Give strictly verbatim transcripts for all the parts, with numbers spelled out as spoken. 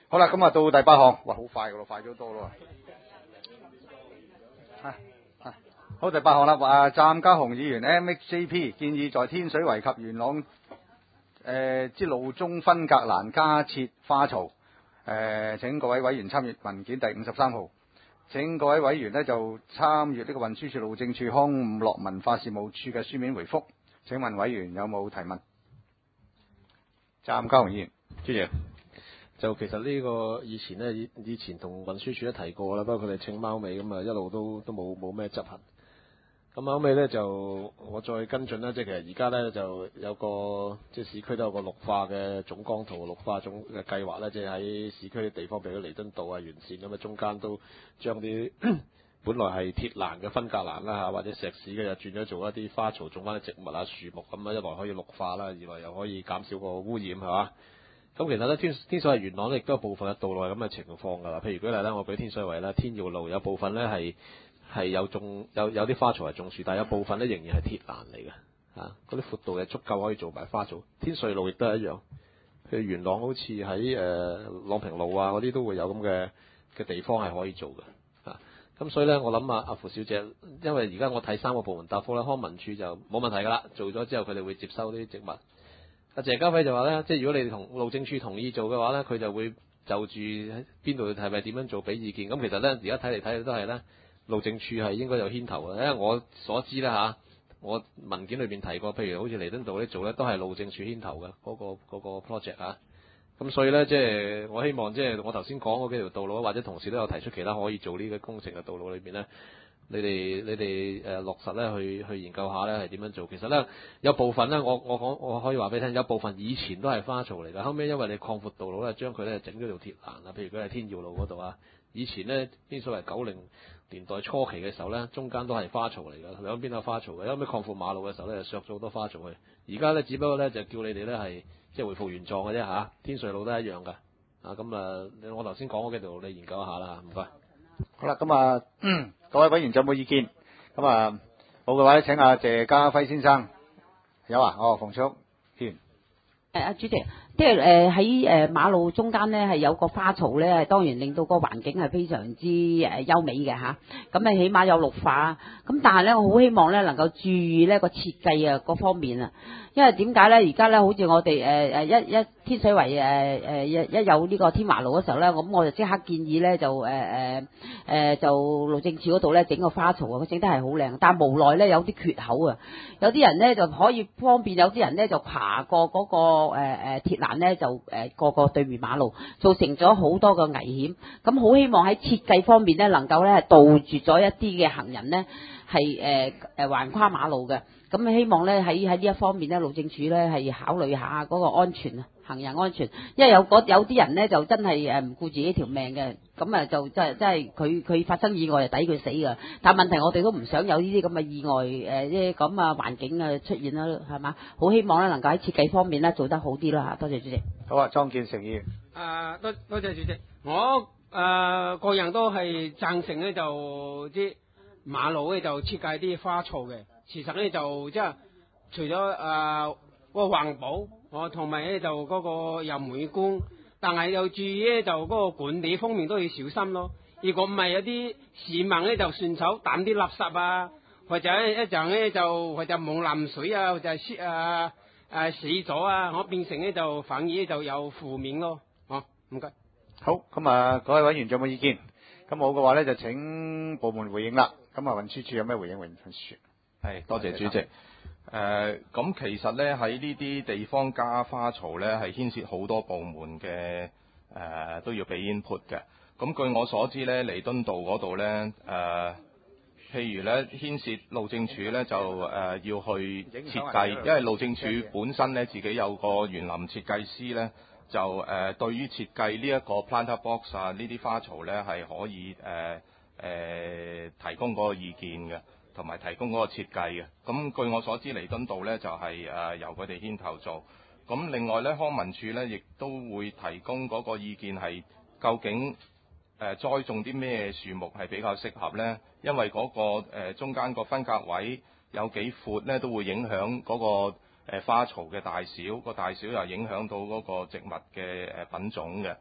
好啦，咁啊到第八項，哇，好快噶咯，快咗多咯。啊啊，好，第八項啦，啊，湛家雄議員 M X J P 建議在天水圍及元朗誒之路中分隔欄加設花槽。誒、呃，請各位委員參閱文件第五十三號。請各位委員呢就參閱呢個運輸署路政署康樂文化事務處嘅書面回覆。請問委員有冇提問？湛家雄議員， 主席。就其實呢個以前呢，以以前同運輸署都提過啦，不過佢哋稱貓尾咁啊，一路都都冇冇咩執行。咁後尾呢，就我再跟進啦，即係其實而家呢，就有個即係市區都有個綠化嘅總綱圖、綠化總嘅計劃呢，即係喺市區啲地方，譬如彌敦道啊、完善咁啊，中間都將啲本來係鐵欄嘅分隔欄啦嚇，或者石屎嘅就轉咗做一啲花槽，種翻啲植物啊、樹木咁啊，一來可以綠化啦，二來又可以減少個污染係嘛。咁其實咧，天天水圍元朗咧，亦都有部分嘅道路係咁嘅情況㗎啦。譬如舉例咧，我舉天水圍咧，天耀路有部分咧係係有種有有啲花槽係種樹，但係有部分咧仍然係鐵欄嚟嘅嚇，嗰啲闊度係足夠可以做埋花槽。天瑞路亦都係一樣，譬如元朗好似喺誒朗平路啊嗰啲都會有咁嘅嘅地方係可以做嘅嚇。咁所以咧，我諗啊，阿傅小姐，因為而家我睇三個部門答覆咧，康文署就冇問題㗎啦，做咗之後佢哋會接收呢啲植物。阿謝家輝就話咧，即係如果你同路政署同意做嘅話咧，佢就會就住喺邊度係咪點樣做俾意見。咁其實咧，而家睇嚟睇去都係咧，路政署係應該有牽頭嘅。因為我所知啦嚇，我文件裏邊提過，譬如好似彌敦道呢做咧，都係路政署牽頭嘅嗰個嗰個 project 啊。咁所以咧，即係我希望即係我頭先講嗰幾條道路，或者同時都有提出其他可以做呢個工程嘅道路裏邊咧。你哋你哋誒落實咧去去研究下咧係點樣做？其實咧有部分咧，我我講我可以話俾你聽，有部分以前都係花槽嚟㗎，後尾因為你擴闊道路咧，將佢咧整咗條鐵欄啊，譬如佢係天耀路嗰度啊，以前咧啲所謂九零年代初期嘅時候咧，中間都係花槽嚟㗎，兩邊都係花槽嘅，後尾擴闊馬路嘅時候咧，就削咗好多花槽去。而家咧只不過咧就叫你哋咧係即係回復原狀嘅啫嚇，天瑞路都係一樣㗎。啊咁啊，我頭先講嗰幾條你研究一下啦，唔該。 好啦，咁啊，嗯，各位委員有冇意見？咁啊，冇嘅話咧，請阿謝家輝先生。有啊，哦，馮卓議員。 誒，阿主席，即係誒喺誒馬路中間咧係有個花槽咧，當然令到個環境係非常之誒優美嘅嚇。咁啊，起碼有綠化。咁但係咧，我好希望咧能夠注意呢個設計啊各方面啊。因為點解咧？而家咧好似我哋誒誒一一天水圍誒誒一一有呢個天華路嘅時候咧，咁我就即刻建議咧就誒誒誒就路政署嗰度咧整個花槽啊，佢整得係好靚，但係無奈咧有啲缺口啊，有啲人咧就可以方便，有啲人咧就爬過嗰個誒誒鐵欄咧就誒過過對面馬路，造成咗好多嘅危險。咁好希望喺設計方面咧能夠咧杜絕咗一啲嘅行人咧係誒誒橫跨馬路嘅。咁希望咧喺喺呢一方面咧，路政署咧係考慮下嗰個安全啊，行人安全。因為有有啲人咧就真係誒唔顧自己條命嘅，咁啊就真係真係佢佢發生意外就抵佢死噶。但係問題我哋都唔想有呢啲咁嘅意外誒，呢啲咁啊環境啊出現啦，係嘛？好希望咧能夠喺設計方面咧做得好啲啦嚇。多謝主席。 好啊，莊建成議員。 誒多多謝主席，我誒個人都係贊成咧，就啲馬路咧就設計啲花槽嘅。其實咧就即係除咗誒個環保，我同埋咧就嗰個又美觀，但係又注意咧就嗰個管理方面都要小心咯。如果唔係有啲市民咧就順手抌啲垃圾啊，或者一陣咧就或者冇淋水啊，或者係誒誒死咗啊，我變成咧就反而咧就有負面咯。哦，唔該。 好，咁啊，各位委員仲有冇意見？咁冇嘅話咧，就請部門回應啦。咁啊，運輸署有咩回應？運輸署。 係，多謝主席。誒、呃，咁其實咧喺呢啲地方加花槽咧，係牽涉好多部門嘅誒、呃，都要俾 input 嘅。咁據我所知咧，彌敦道嗰度咧誒，譬如咧牽涉路政署咧就誒、呃、要去設計，因為路政署本身咧自己有個園林設計師咧，就誒、呃、對於設計呢一個 planter box 啊呢啲花槽咧係可以誒誒、呃呃、提供嗰個意見嘅。同埋提供嗰個設計嘅，咁據我所知，彌敦道咧就係、是、誒、呃、由佢哋牽頭做。咁另外咧，康文署咧亦都會提供嗰個意見係究竟誒、呃、栽種啲咩樹木係比較適合咧？因為嗰、那個、呃、中間個分隔位有幾闊咧，都會影響嗰、那個、呃、花槽嘅大小，個大小又影響到嗰個植物嘅誒品種嘅。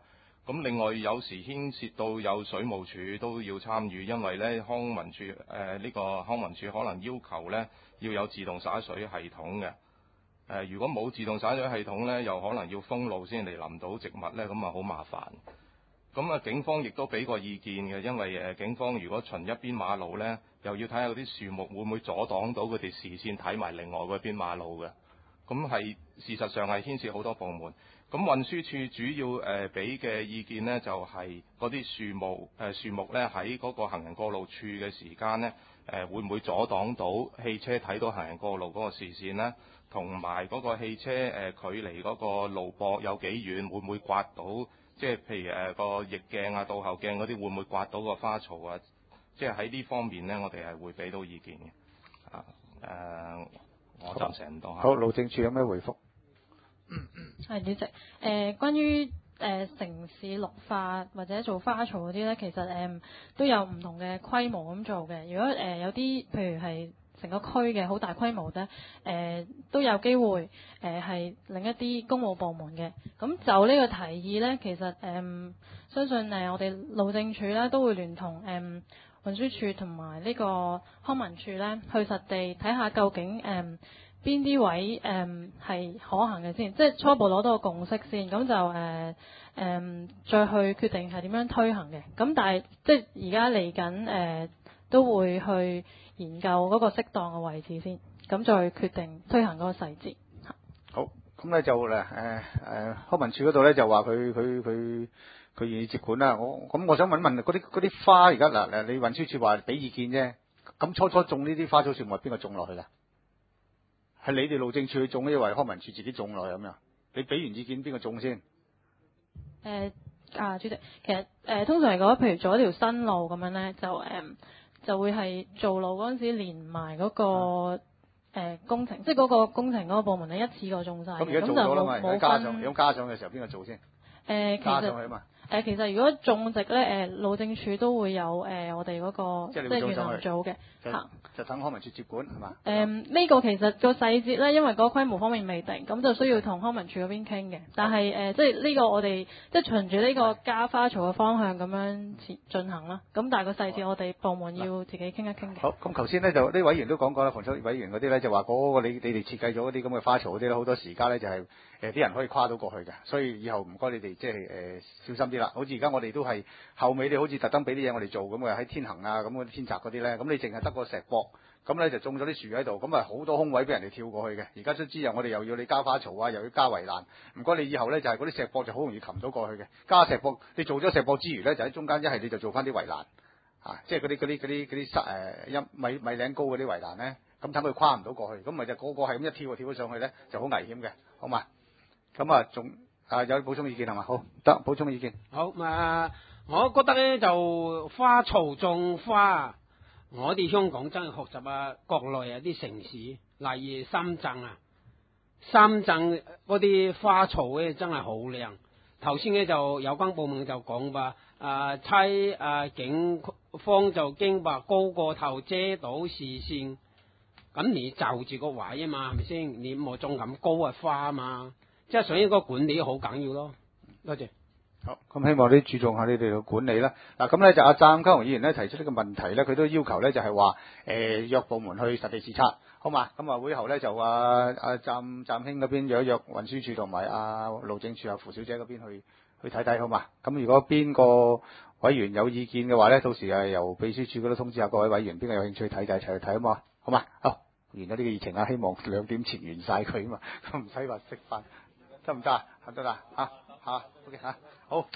咁另外有時牽涉到有水務署都要參與，因為呢康文署誒呢個康文署可能要求呢要有自動灑水系統嘅。誒、呃、如果冇自動灑水系統呢，又可能要封路先嚟淋到植物呢，咁啊好麻煩。咁啊警方亦都俾過意見嘅，因為誒、呃、警方如果巡一邊馬路呢，又要睇下嗰啲樹木會唔會阻擋到佢哋視線睇埋另外嗰邊馬路嘅。咁係事實上係牽涉好多部門。咁運輸署主要誒俾嘅意見呢，就係嗰啲樹木誒樹木呢喺嗰個行人過路處嘅時間呢，誒、呃、會唔會阻擋到汽車睇到行人過路嗰個視線呢？同埋嗰個汽車誒、呃、距離嗰個路膊有幾遠，會唔會刮到？即係譬如誒、呃、個逆鏡啊、倒後鏡嗰啲，會唔會刮到個花槽啊？即係喺呢方面呢，我哋係會俾到意見嘅。啊誒、呃，我暫時唔多。 好，路政署有咩回覆？ 係主席，誒、呃、關於誒、呃、城市綠化或者做花槽嗰啲咧，其實誒、呃、都有唔同嘅規模咁做嘅。如果誒、呃、有啲譬如係成個區嘅好大規模咧，誒、呃、都有機會誒係、呃、另一啲公務部門嘅。咁就呢個提議咧，其實誒、呃、相信誒我哋路政署咧都會聯同誒、呃、運輸署同埋呢個康文署咧去實地睇下究竟誒。呃邊啲位誒係、嗯、可行嘅先，即係初步攞到個共識先，咁就誒誒、呃嗯、再去決定係點樣推行嘅。咁但係即係而家嚟緊誒都會去研究嗰個適當嘅位置先，咁再決定推行嗰個細節。 好，咁咧就咧誒誒康文署嗰度咧就話佢佢佢佢願意接管啦。我咁我想問問嗰啲嗰啲花而家嗱誒，你運輸署話俾意見啫，咁初初種呢啲花草樹木係邊個種落去㗎？係你哋路政署去種，抑或康文署自己種落去咁樣？你俾完意見邊個種先？誒、 呃、啊，主席，其實誒、呃、通常嚟講，譬如做一條新路咁樣咧，就誒、呃、就會係做路嗰陣時連埋嗰、那個、嗯呃、工程，即係嗰個工程嗰個部門咧一次過種晒。咁而家做咗啦嘛，咁加上，咁加上嘅時候邊個做先？誒、 呃，其實。加上去嘛。誒、呃，其實如果種植咧，誒、呃、路政署都會有誒、呃、我哋嗰、那個即係園林組嘅嚇， 就等康文署接管係嘛？ 誒呢、呃這個其實個細節咧，因為嗰個規模方面未定，咁就需要同康文署嗰邊傾嘅。但係誒、呃，即係呢個我哋即係循住呢個加花槽嘅方向咁樣前進行啦。咁但係個細節我哋部門要自己傾一傾嘅。 好，咁頭先咧就啲委員都講過啦，房署委員嗰啲咧就話嗰個你你哋設計咗嗰啲咁嘅花槽嗰啲咧，好多時間咧就係誒啲人可以跨到過去嘅，所以以後唔該你哋即係誒小心啲啦。好似而家我哋都係後尾你好似特登俾啲嘢我哋做咁嘅，喺天恒啊咁嗰啲天澤嗰啲咧，咁你淨係得個石壆，咁咧就種咗啲樹喺度，咁啊好多空位俾人哋跳過去嘅。而家都知啊，我哋又要你加花槽啊，又要加圍欄，唔該你以後咧就係嗰啲石壆就好容易擒到過去嘅。加石壆，你做咗石壆之餘咧，就喺中間一係你就做翻啲圍欄，啊，即係嗰啲嗰啲嗰啲嗰啲誒一米米零高嗰啲圍欄咧，咁等佢跨唔到過去，咁咪就個個係咁一跳就跳咗上去咧，就好危險嘅，好嘛？咁啊仲啊有補充意見係嘛？好得補充意見。 好啊、呃，我覺得咧就花槽種花，我哋香港真係學習啊國內啊啲城市，例如深圳啊，深圳嗰啲花槽咧真係好靚。頭先咧就有關部門就講吧，啊差啊警方就驚話高過頭遮到視線，咁你就住個位啊嘛，係咪先？你冇種咁高嘅花啊嘛，即係所以個管理好緊要咯。多謝。 好，咁希望你注重下你哋嘅管理啦。嗱，咁咧就阿湛家雄議員咧提出呢個問題咧，佢都要求咧就係話誒約部門去實地視察，好嘛？咁啊會後咧就阿阿湛湛兄嗰邊約一約運輸署同埋阿路政署阿傅小姐嗰邊去去睇睇，好嘛？咁如果邊個委員有意見嘅話咧，到時係由秘書處嗰度通知下各位委員，邊個有興趣睇就一齊去睇，好嘛？好嘛？好，完咗呢個議程啊，希望兩點前完晒佢啊嘛，咁唔使話食飯，得唔得啊？得啦，嚇嚇 OK 嚇。好，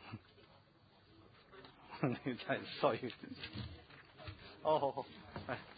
你真係衰。好好好，係。